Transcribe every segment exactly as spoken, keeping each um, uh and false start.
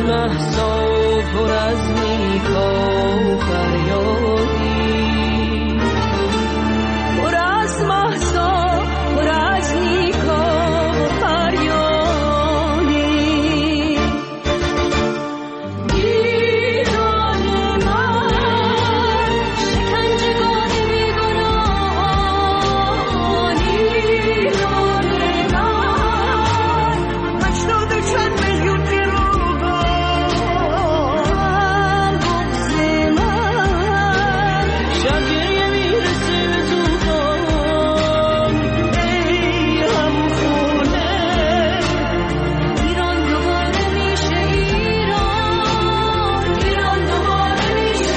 مهسا پر از نیکا و فریادی، پر از مهسا پر از نیکا و فریادی. ایران من شکنجهگاه بیگناهان، ایران من هشتاد و چند میلیون گروگان، بغض من شب گریه میرسه به طوفان. ای همخونه ایران دوباره میشه ایران، ایران دوباره میشه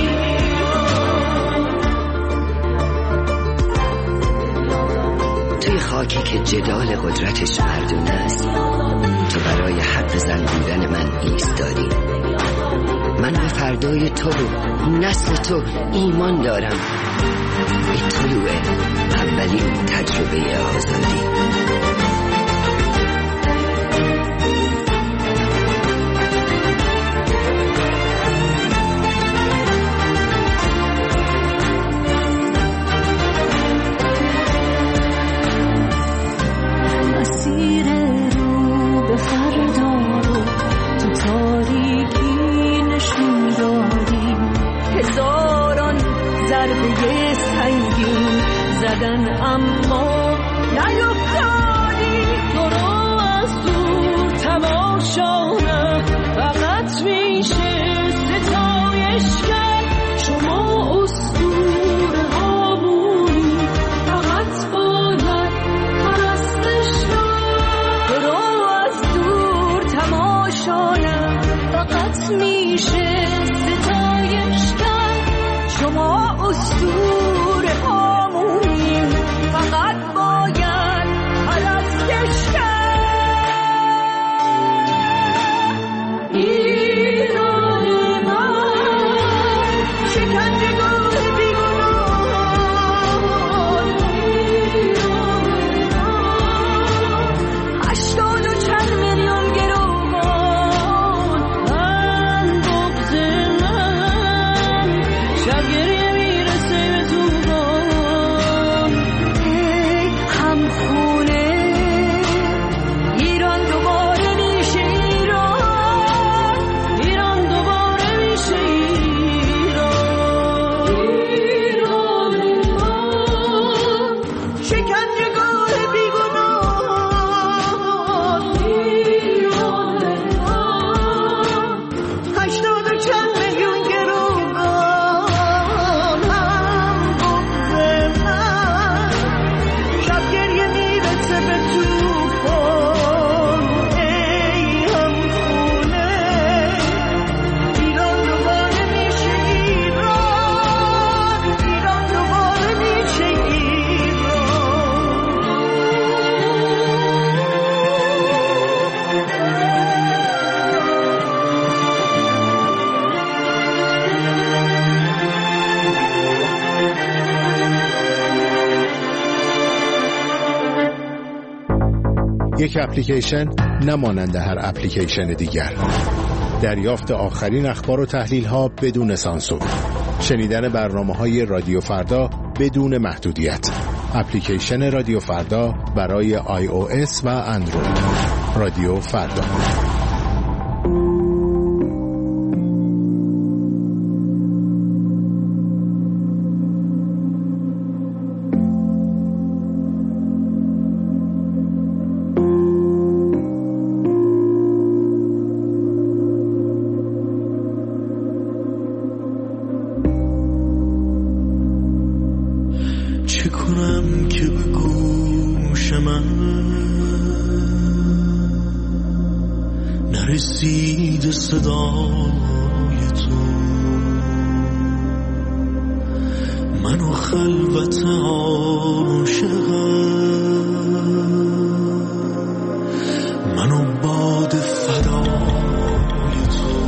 ایران. توی خاکی که جدال قدرتش مردونه است، تو برای حق زن بودن من ایستادی. من به فردای تو و نسل تو ایمان دارم، به طلوع اولین تجربه آزادی. مسیر رو به فردا رو تو تاریکی نشون دادی، هزاران ضربه سنگین زدن اما نیفتادی. تو رو از دور تماشا فقط میشه ستایش کرد، شما اسطوره هامونی فقط باید پرستش کرد. تو رو از دور تماشا فقط میشه ستایش کرد، شما اسطوره هامونی فقط باید پرستش کرد. ایران من شکنجهگاه بیگناهان، ایران من هشتاد و چند میلیون گروگان، من بغض من شب گریه میرسه به طوفان. ای همخونه ایران دوباره میشه ایران، ایران دوباره میشه ایران. ایران من شکنجهگاه بیگناهان، ایران من هشتاد و چند میلیون گروگان، هم بغض من شب گریه میرسه به طوفان. ای همخونه ایران دوباره میشه ایران، ایران دوباره میشه یک اپلیکیشن نمانند هر اپلیکیشن دیگر. دریافت آخرین اخبار و تحلیل ها بدون سانسور. شنیدن برنامه های رادیو فردا بدون محدودیت. اپلیکیشن رادیو فردا برای آی او اس و اندروید. رادیو فردا. چه کنم که به گوش من نرسید صدای تو؟ منو خلوت عاشقم، منو باد فدای تو.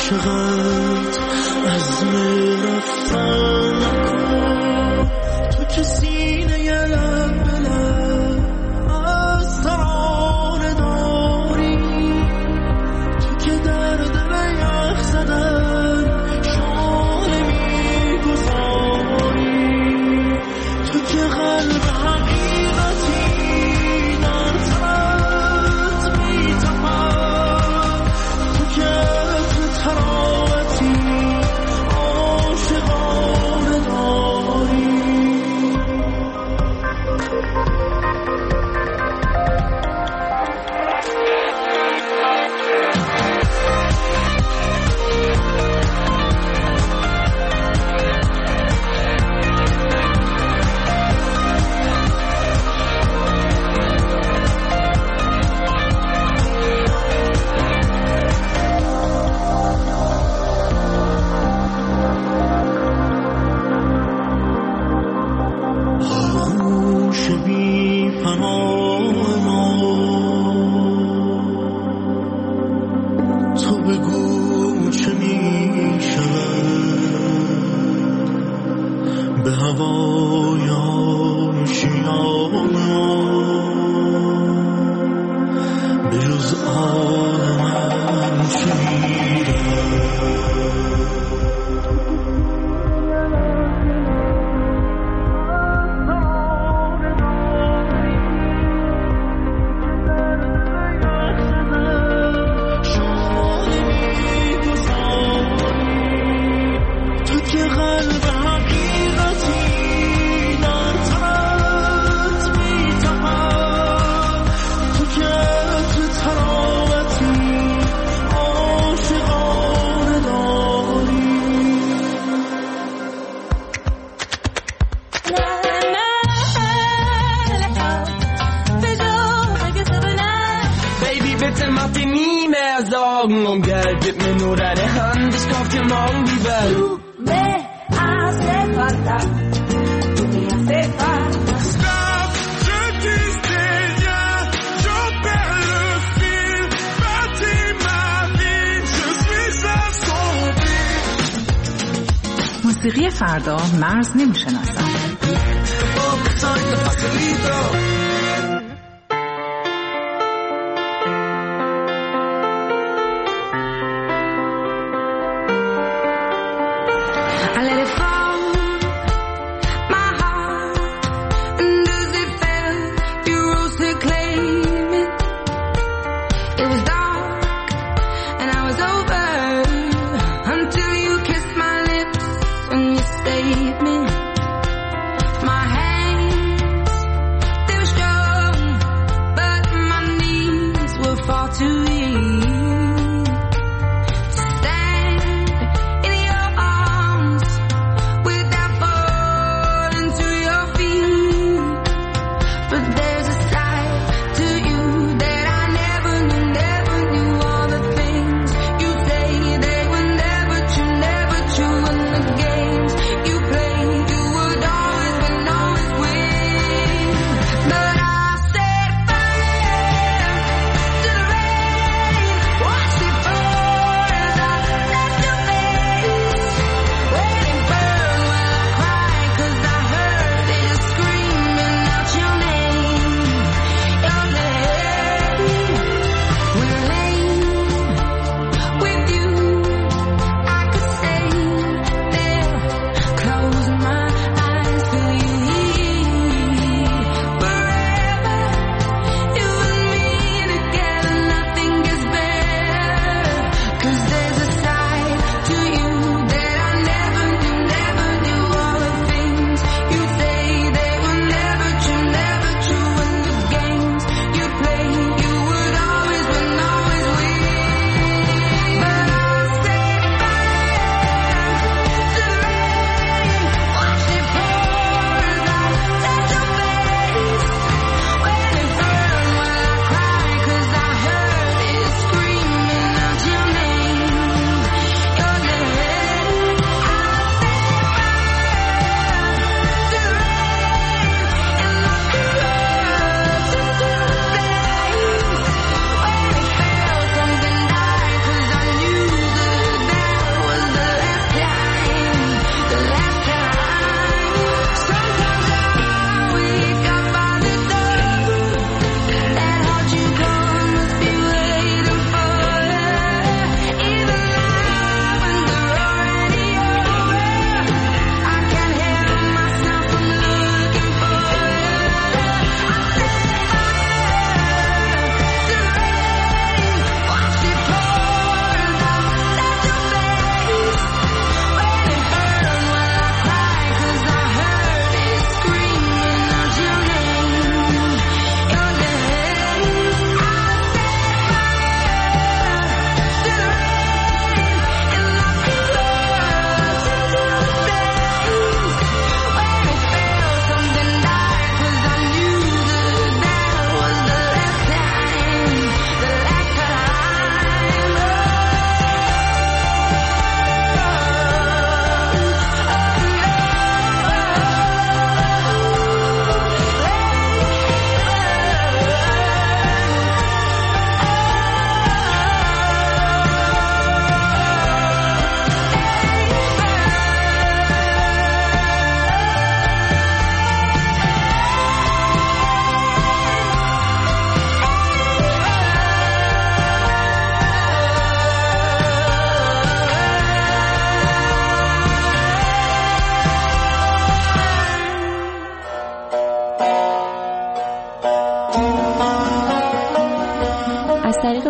عاشقت عزم رفتن نکن تو که سینه لب به لب از ترانه داری تو که در دل یخ زدن شانه میگذاری تو که قلب حقیقتی در تنت میتپد تو که تراوتی عاشقانه داری آغوش بی پناه ما تو بگو چه می شود به هوای آشیان ما به جز آن من چه می Augen und Geld, gib mir nur deine Hand, ich kauf dir morgen die Welt. Du me hace falta, tú me hace falta. Stop, je disais rien, je perds le fil, bâtis ma vie, je suis assombri. موسیقی فردا مرز نمیشناسد. I let it fall, my heart, and as it fell, you rose to claim it. It was dark, and I was over, until you kissed my lips, and you saved me. My hands, they were strong.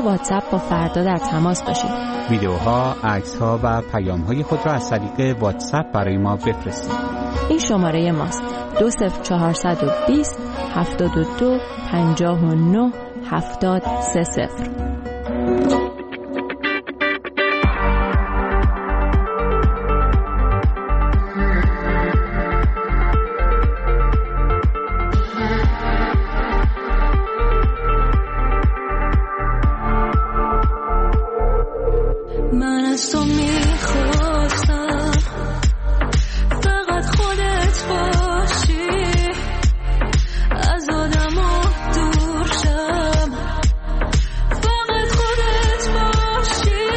واتساپ با فردا در تماس باشید. ویدیوها، عکس‌ها و پیام‌های خود را از طریق واتساپ برای ما بفرستید. این شماره ماست: دو صفر چهارصد و بیست هفتاد و دو پنجاه و نه هفتاد سه صفر. من از تو میخواستم فقط خودت باشی، از آدم‌ها دور شم، فقط خودت باشی.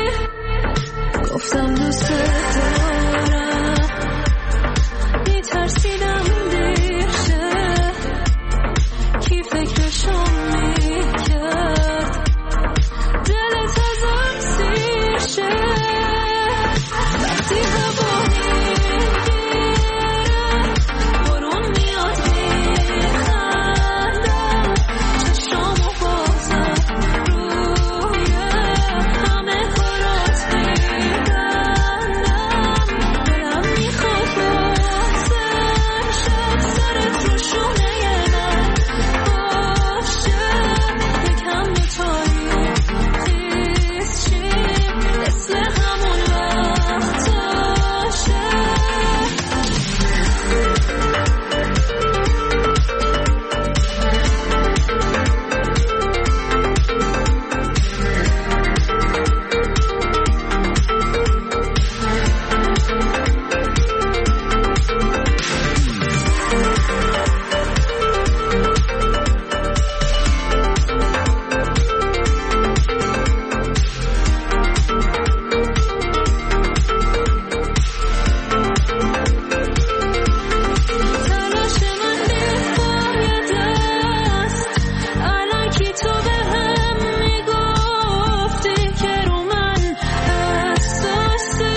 گفتم دوست دارم، میترسیدم دیر شه، کی فکرشو میکرد دلت ازم سیر شه. وقتی هوا میگیره بارون میاد میخندم، چشامو بازم روی همه کارات میبندم. دلم میخواد بازم شد سرت رو شونه من باشه، یکم به تاریخیز شیم مثل همون وقتاشه. تلاش من بی‌فایده است، الان کی تو بهم میگفتی که رو من حساسی،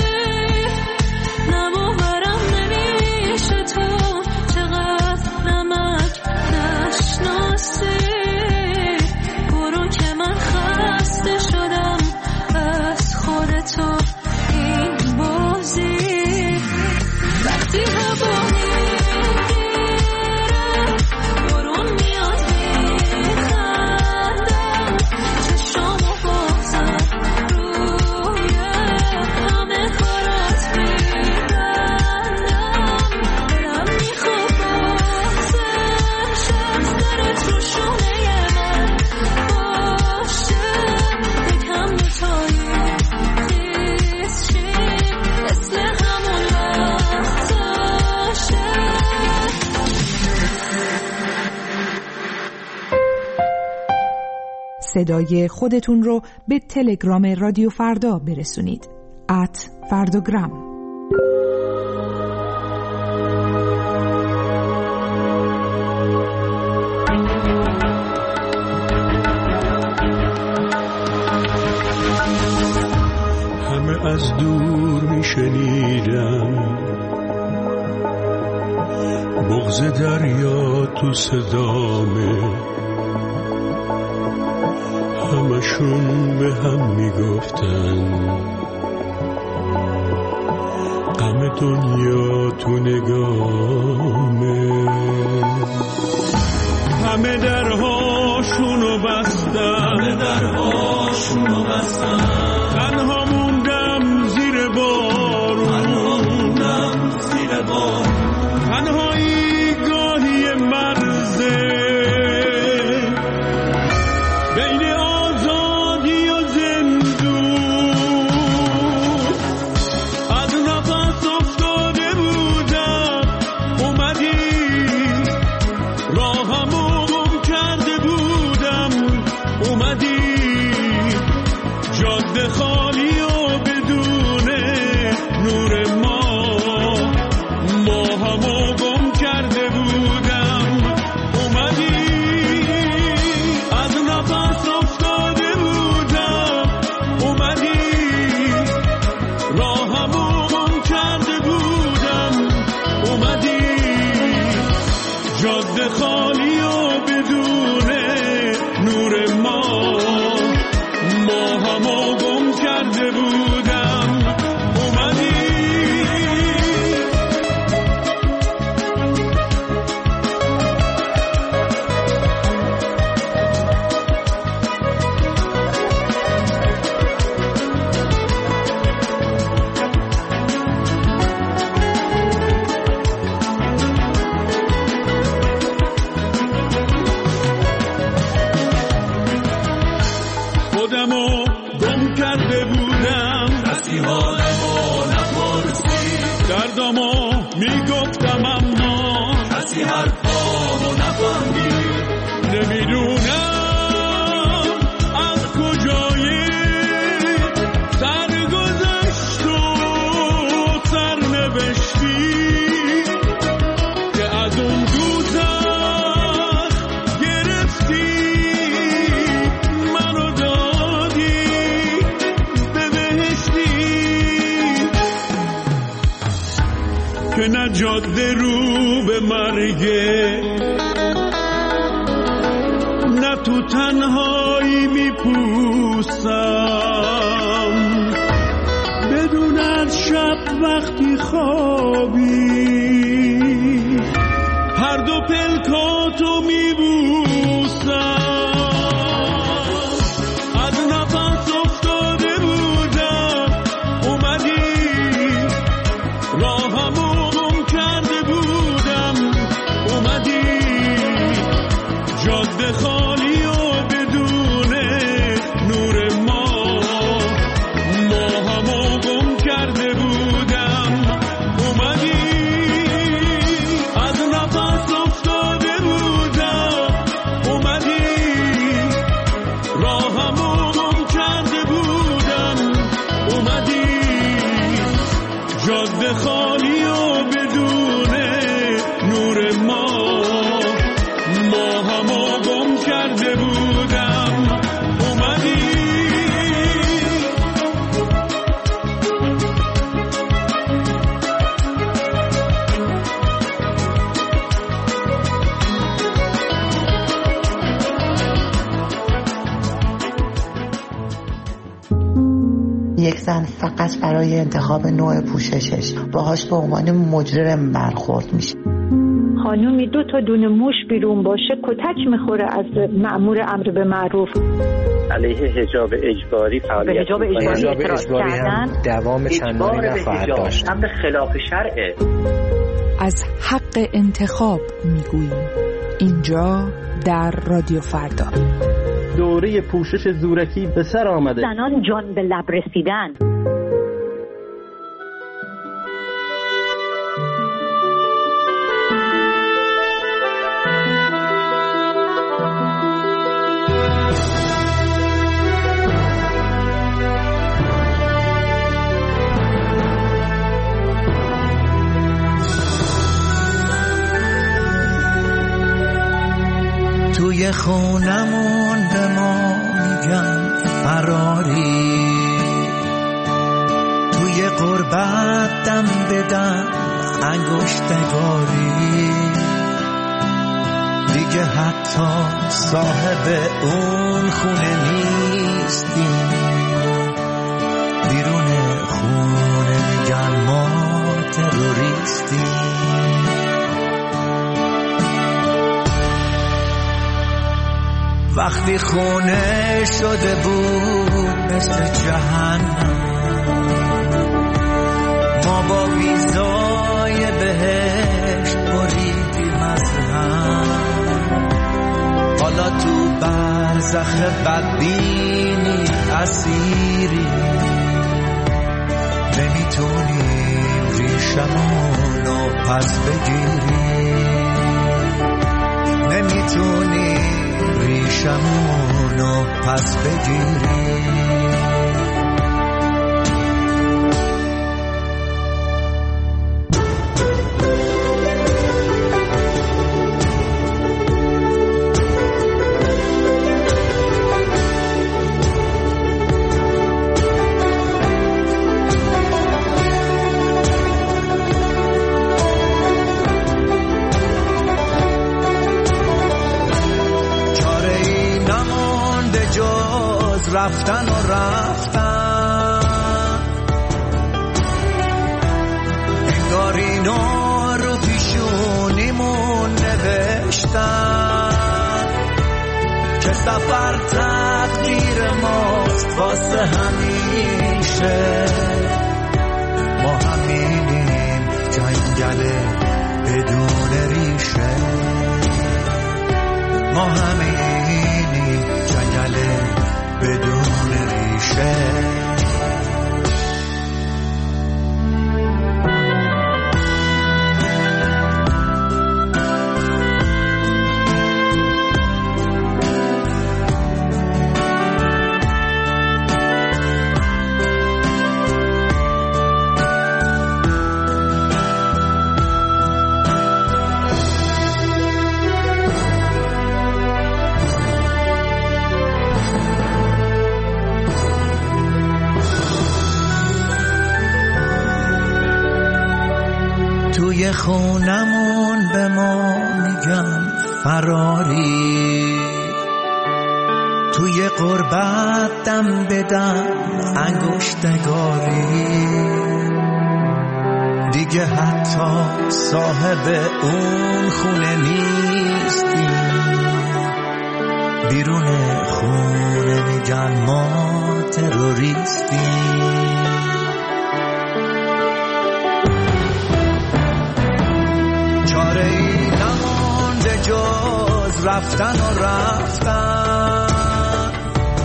نباورم نمیشه تو چقدر نمک نشناسی. برو که من خسته شدم از خودتو این بازی. وقتی هوا میگیره بارون میاد میخندم، چشامو بازم روی همه کارات میبندم. دلم میخواد بازم شد سرت رو شونه من باشه، یکم به تاریخیز شیم مثل همون وقتاشه. صدای خودتون رو به تلگرام رادیو فردا برسونید. ات فرداگرام. همه از دور میشنیدم بغض دریا تو صدامه، همشون به هم میگفتن غم دنیا تو نگامه. همه درهاشونو بستن، همه درهاشونو بستن، تنها موندم زیر بارون، تنها موندم زیر بارون. تنهایی گاهی مرزه بین آزادی و زندون، از نفس افتاده بودم اومدی، راهمو گم کرده بودم اومدی، جاده کسی حالمو نپرسید، دردمو میگفتم اما کسی حرفامو نفهمید. نمیدونم از کجایی سرگذشت و سرنوشتی که از اون دوزخ گرفتی منو دادی به بهشتی، که نه جاده رو به مرگه نه تو تنهایی میپوسم، بدون از شب وقتی خوابی هر دو پلکاتو میبوسم. از نفس افتاده بودم اومدی، راهمو گم کرده بودم اومدی، جاده خالی و بدون نور ما، ماهمو گم کرده بودم اومدی. از نفس افتاده بودم اومدی، راهمو گم کرده بودم اومدی، جاده خالی و بدون نور ما، ماهمو گم کرده بودم اومدی. یک زن فقط برای انتخاب نوع پوششش باهاش به عنوان مجرم برخورد میشه. خانومی دو تا دونه موش بیرون باشه کتک میخوره از مأمور امر به معروف. علیه حجاب اجباری فعالیت حجاب اجباری اعتراض کردن دوام چندانی نخواهد داشت. امر خلاف شرعه. از حق انتخاب میگوییم اینجا در رادیو فردا. دوره پوشش زورکی به سر آمده. زنان جان به لب رسیدن. توی خونمون به ما میگن فراری، توی غربت دم بدن انگشتگاری، دیگه حتی صاحب اون خونه نیستیم، بیرون خونه میگن ما تروریستیم. وقتی خونه شده بود مثل جهنم، ما با ویزای بهشت بریدیم از هم، حالا تو برزخ بدبینی اسیری، نمیتونیم ریشمونو پس بگیریم، نمیتونیم ریشمونو پس بگیریم. رفتن و رفتن انگار اینو رو پیشونیمون نوشتن که سفر تقدیر ماست واسه همیشه، ما همینیم جنگل بدون ریشه، ما همینیم جنگل بدون ریشه. توی خونمون به ما میگن فراری، توی غربت دم بدم انگشتگاری، دیگه حتی صاحب اون خونه نیستیم، بیرون خونه میگن ما تروریستیم. چاره ای نمونده جز رفتن و رفتن،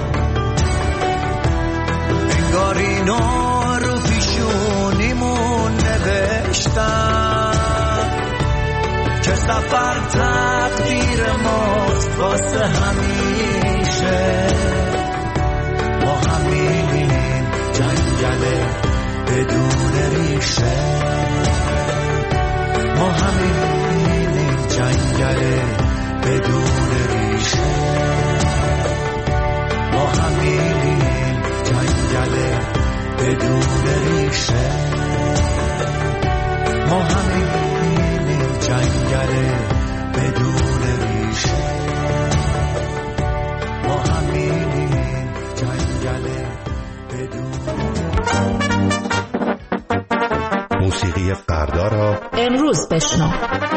انگار اینو رو پیشونیمون نوشتن که سفر تقدیر ماست واسه همیشه، ما همینیم جنگل بدون ریشه، ما همینیم جنگل بدون ریشه، ما همینیم جنگل بدون ریشه، ما همینیم جنگل بدون ریشه، ما همینیم جنگل بدون. موسیقی فردا را امروز بشنو.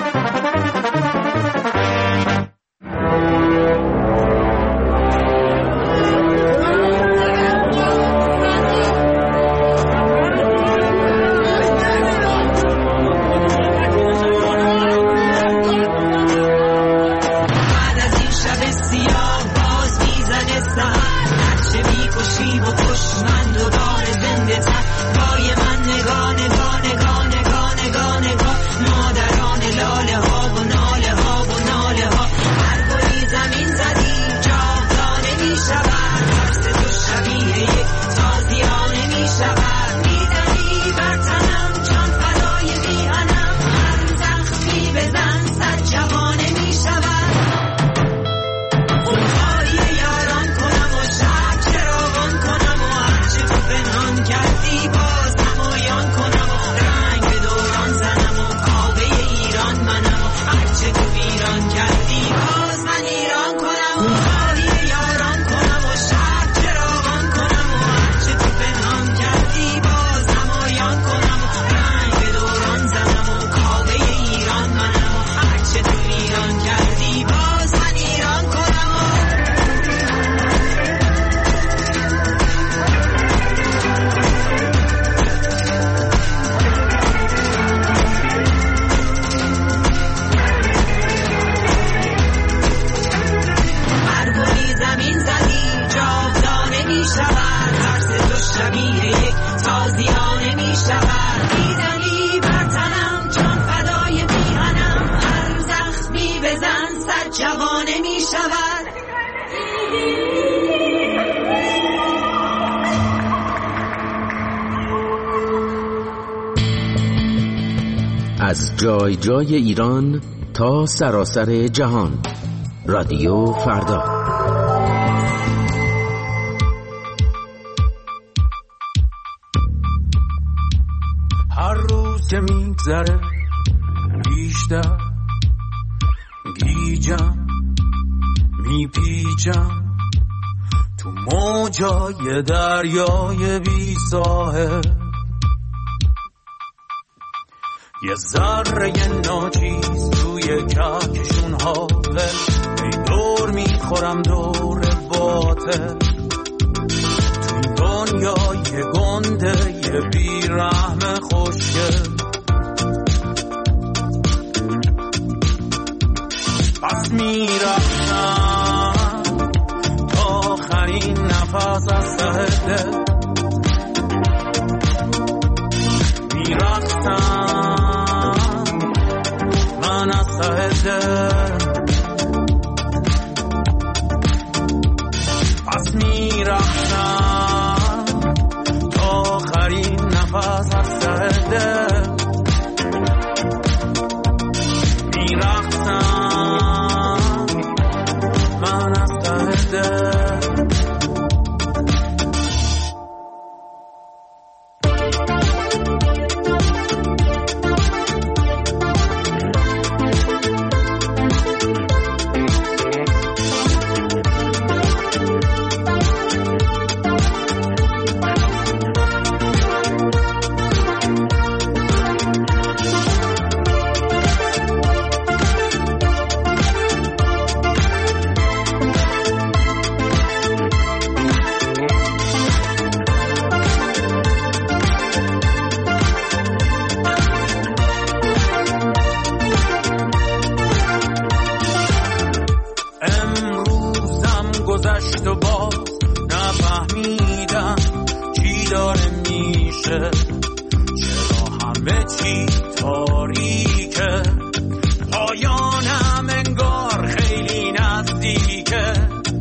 از جای جای ایران تا سراسر جهان، رادیو فردا. هر روز که میگذره بیشتر گیجم میپیچم تو موجای دریای بی ساحل، یه ذره ناچیز توی کهکشون حاضر، ای دور میخورم دور باطل، توی دنیای گنده یه بیرحم خوشگل. پس میرفتم تا آخرین نفس از ته دل، میرفتم من از ته دل، پس میرفتم تا آخرین نفس از ته باشه، چرا همه چی تاریکه، پایانم انگار خیلی نزدیکه،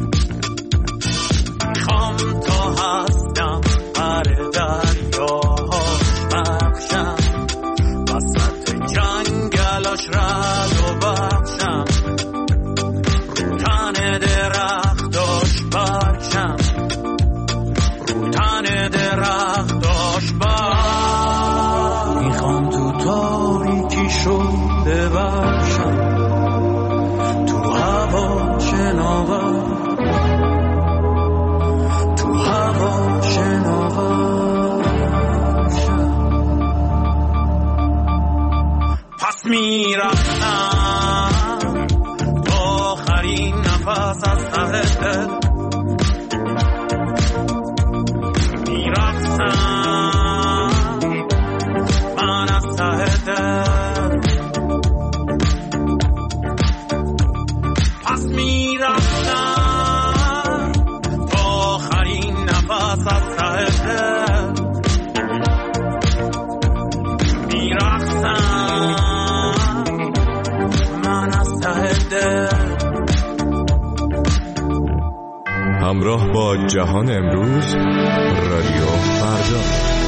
میخوام تا هستم بر دریاهاش بخشم، وسط جنگلاش رد و بخشم، رو تن درختاش بخشم، رو تن درختاش بخشم، میخوام تو تاریکیشو ببخشم، تو هوا شناور، تو هوا شناور، پس میرفتم تا آخرین نفس از ته دل، میرفتم من از ته دل، پس میرفتم تا آخرین نفس از ته دل، میرفتم من از ته دل. همراه با جهان امروز، رادیو فردا.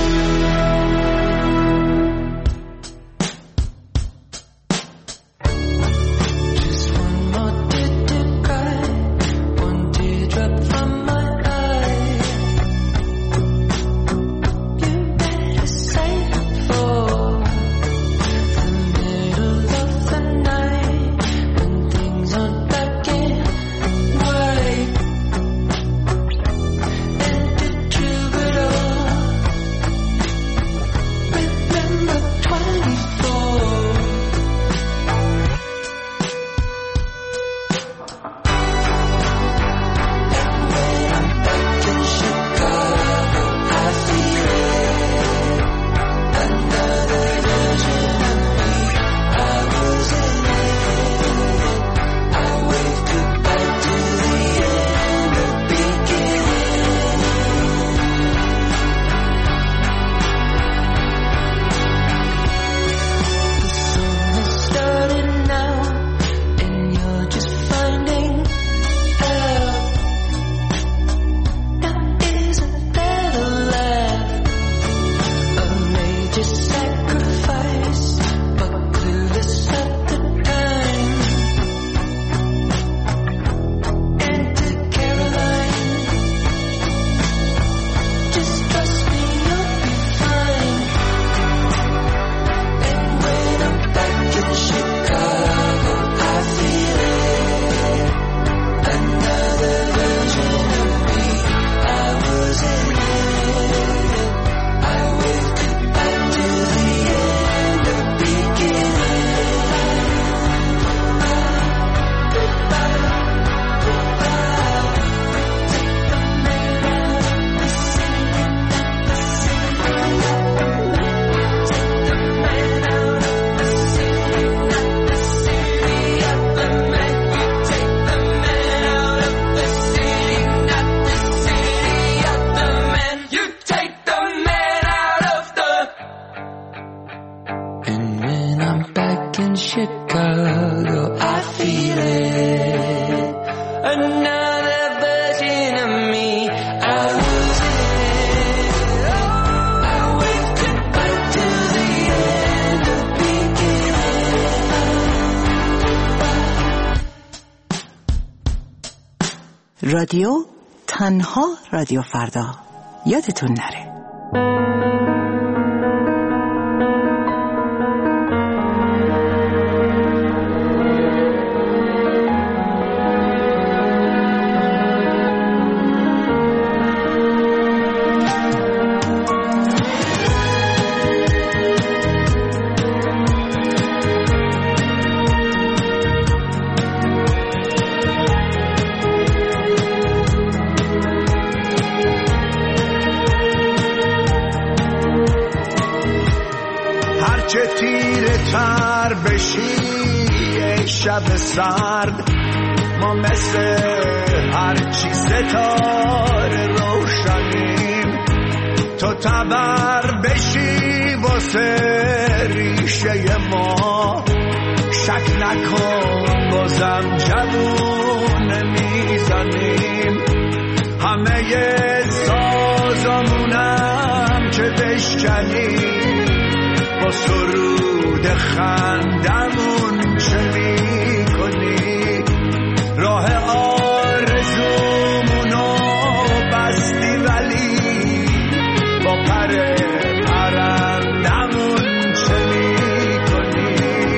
رادیو تنها رادیو فردا، یادتون نره. چه تیره تر بشی ای شب سرد، ما مثل هرچی ستاره روشنیم، تو تبر هرچی واسه ریشه ما، شک نکن بازم جوون میزنیم. همه سازمونم که بشکنیم، با سرود خندمون چه میکنی؟ راه آرزومونو بستی ولی با پر پرندمون چه میکنی؟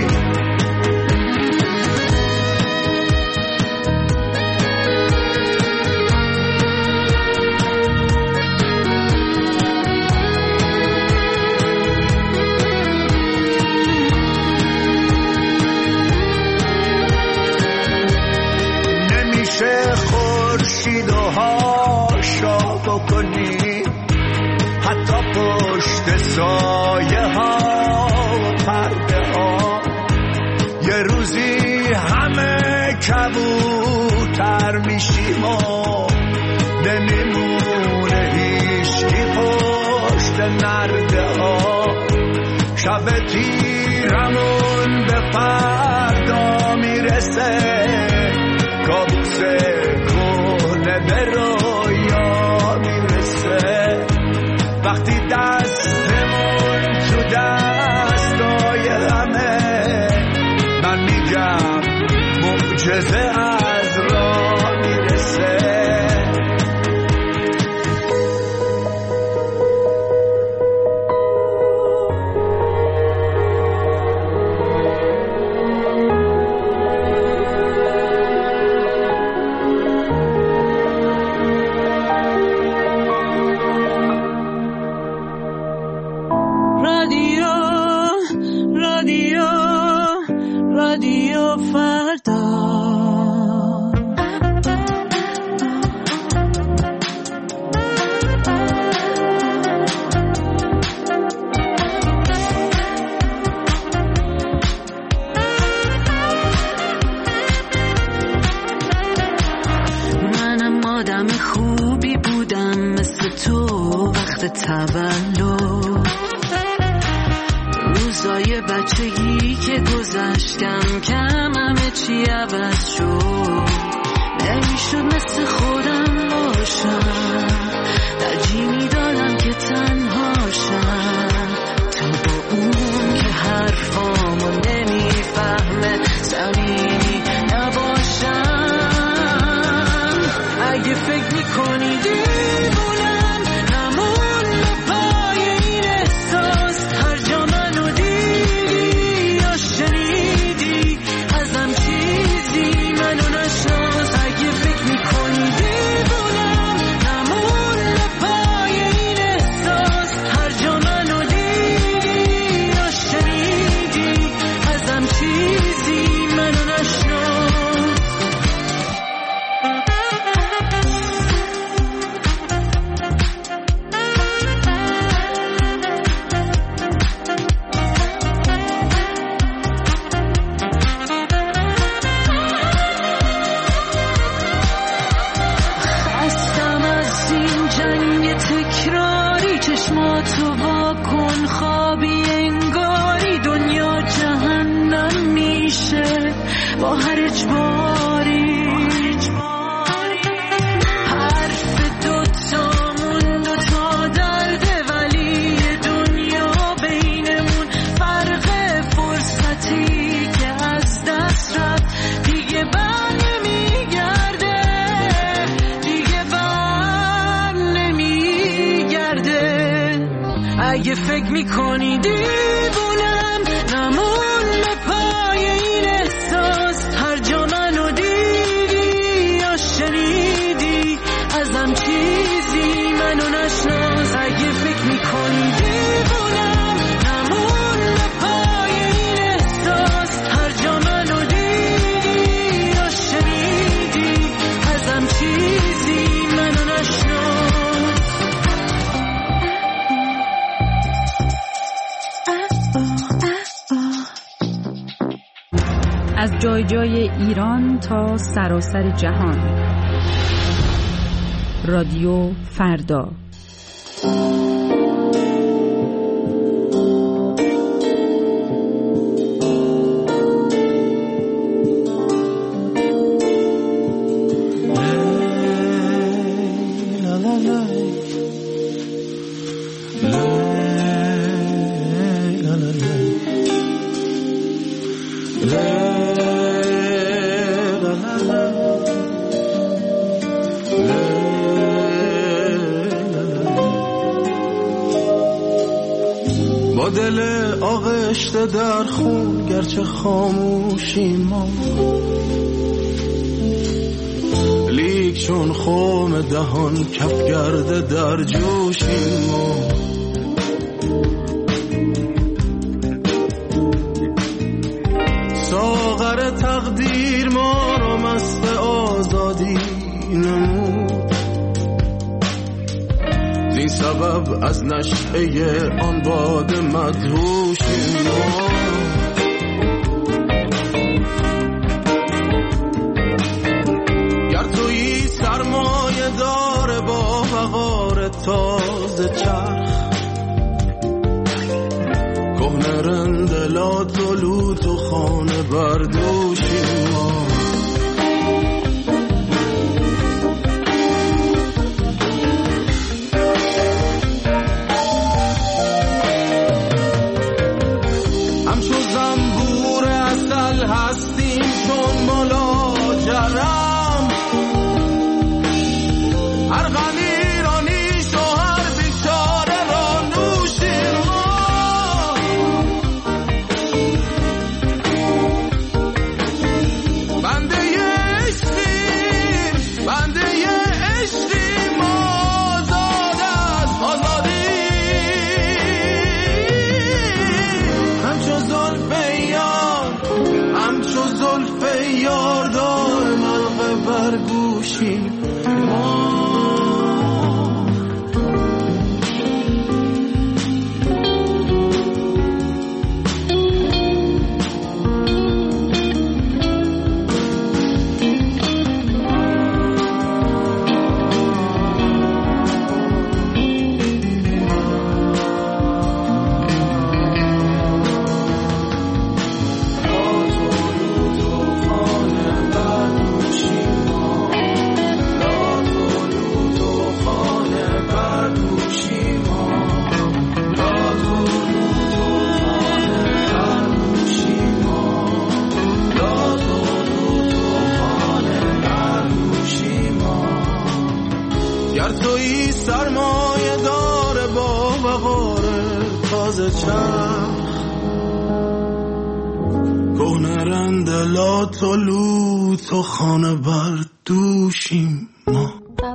نمیشه خورشید و هاشا بکنی، حتی پشت سایه ها و پرده ها. یه روزی همه کبوتر میشیم و نمیمونه هیچکی پشت نرده ها. شب تیرمون به فردا میرسه، کابوس کنه به رویا میرسه. وقتی دستمون تو دستای همه، من میگم معجزه از راه میرسه. تولد روزای بچگی که گذشت کم کم همه چی عوض شد. نمیشد مثل خودم باشم، ترجیح میدادم که تنهاشم تا با اون که حرفامو نمیفهمه صمیمی نباشم. اگه فکر میکنی دیوونم، با هر اجباری حرف دوتامون دوتا درده، ولی دنیا بینمون فرق فرصتی که از دست رفت دیگه بر نمیگرده، دیگه بر نمیگرده. اگه فکر میکنی دیوونم، نمون به پای این احساس. هر جا منو دیدی یا شنیدی ازم چیزی منو نشناس. اگه فکر میکنی دیوونم، نمون به پای این احساس. هر جا منو دیدی یا شنیدی ازم چیزی منو نشناس. از جای جای ایران تا سراسر جهان، رادیو فردا. با دل آغشته در خون گرچه خاموشی ما، لیک چون خم دهان کف گرده در جوشی ما. ساغر تقدیر ما را مست آزادی نمود، زین سبب از نشعه آن باد مدهوشی ما. گر تویی سرمایه دار با وقار تازه چرخ، کهنه رندلات و لوت و خانه بردوشی ما. همچو زنبور اصل هستیم چون ملاجرم، هر غمی را نیش و هر بیچاره را نوشیم ما. بنده عشقیم، بنده عشقیم، آزاد از آزادی. همچو زلف یار، همچو زلف یار دائم حلقه بر گوشیم ما. گر تویی سرمایه دار با وقار تازه چرخ، کهنه رندلات و لوت و خانه بر دوشیم ما.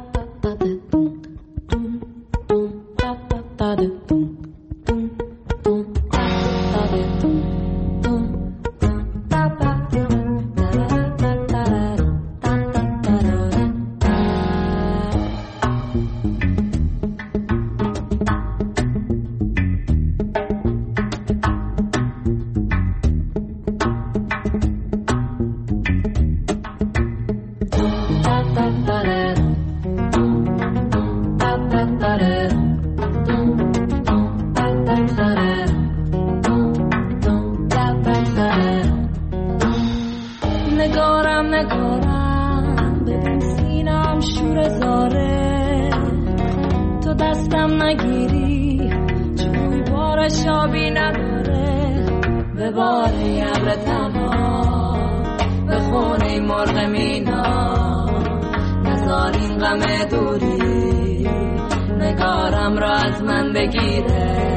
نگارم نگارم ببین سینم شور زاره، تو دستم نگیری چون بارش آبی نداره. به بار ابر تنها به خونه مرغ مینا، نزار این غم دوری نگارم را از من بگیره.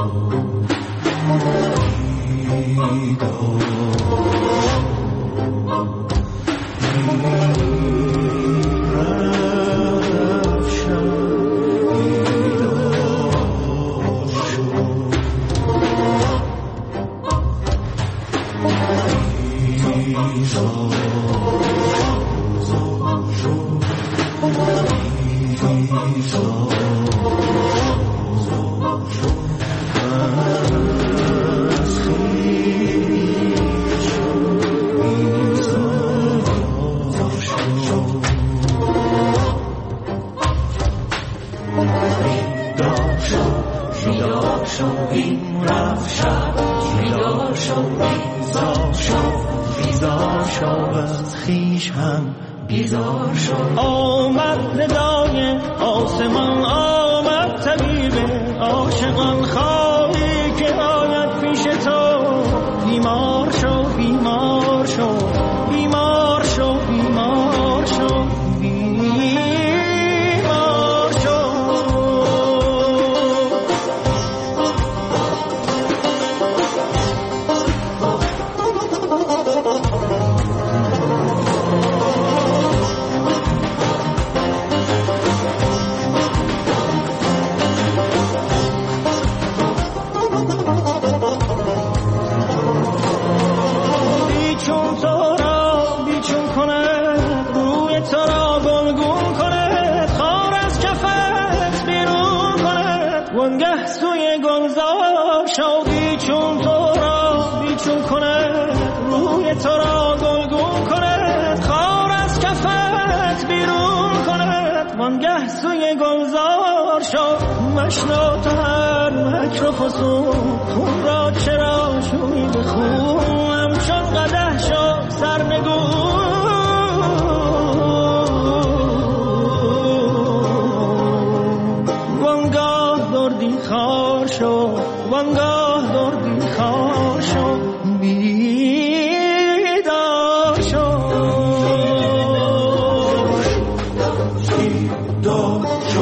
آمد ندای آسمان، آمد طبیب عاشقان، خواهی که آید پیش تو. بیمار شو بیمار شو بیمار شو بیمار شو بیمار شو. وانگه سوی گلزار شو، بیچون تو را بیچون کنه، روی تو را گلگون کنه، خار از کفت بیرون کنه. وانگه سوی گلزار شو، مشنو تو هر مکر و فسون، خون را چرا شوی به خون، همچون قدح شو سرنگون. خار شو وانگاه دردی خار شو، بیدار شو بیدار شو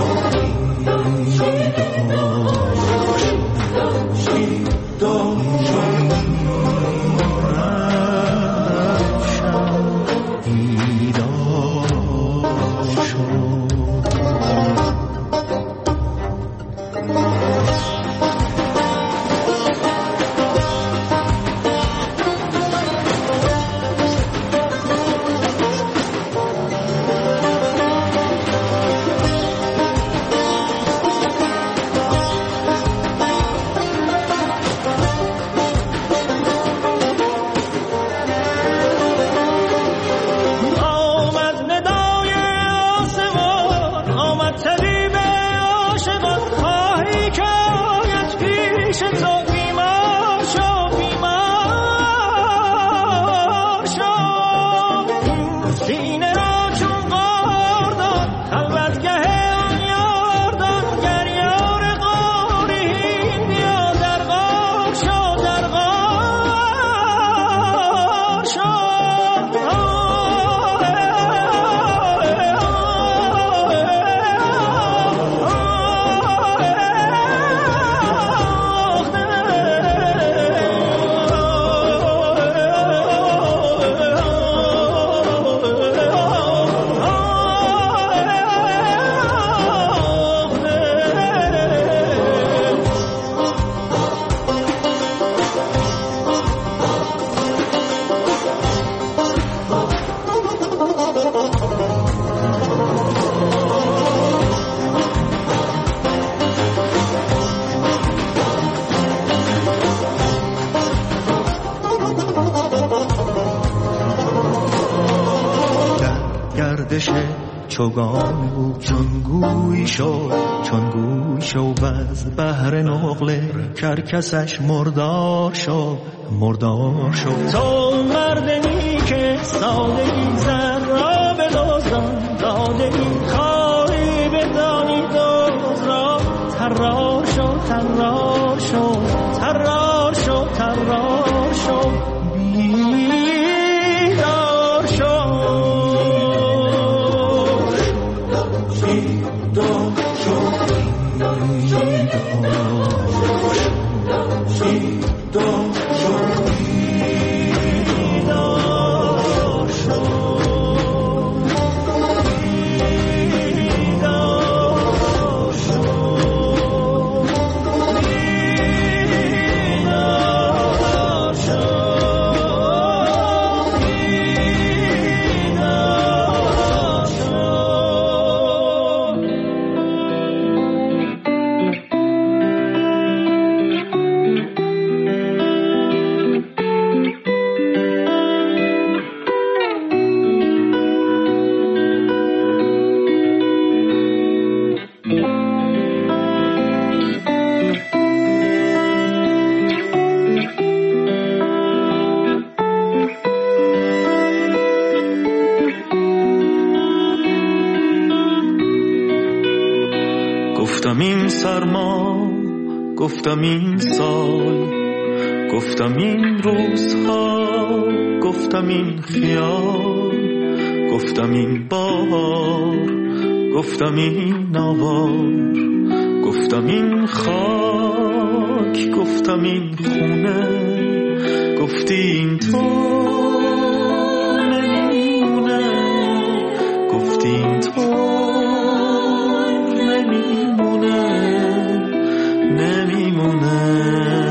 چوگان او چون گوی شو چون گوی شو بز بهر نقل کرکسش مردار شو مردار شو. تو مردنی که ساده ای زر را به دوزان داده ای، خواهی بدانی دوز را ترار شو ترار شو ترار شو ترار شو بیدار شو. سرما، گفتم این سال، گفتم این روزها، گفتم این خیال، گفتم این بار، گفتم این آوار، گفتم این خاک، گفتم این خونه، گفتی این تو نمیمونه، گفتی این تو نمیمونه، نمیمونه.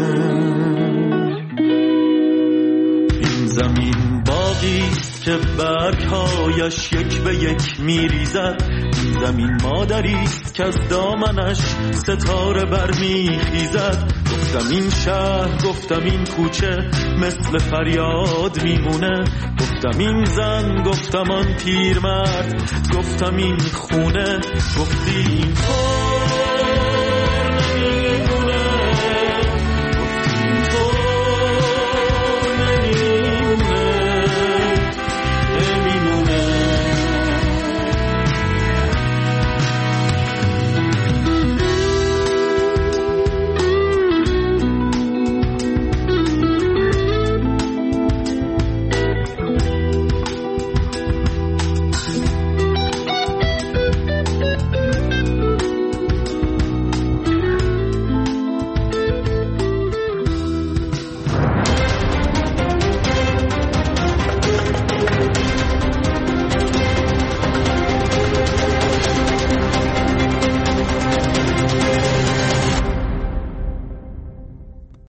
این زمین باغیست که برگهایش یک به یک میریزد، این زمین مادریست که از دامنش ستاره برمیخیزد. گفتم این شهر، گفتم این کوچه مثل فریاد میمونه، گفتم این زن، گفتم آن پیرمرد، گفتم این خونه، گفتی این تو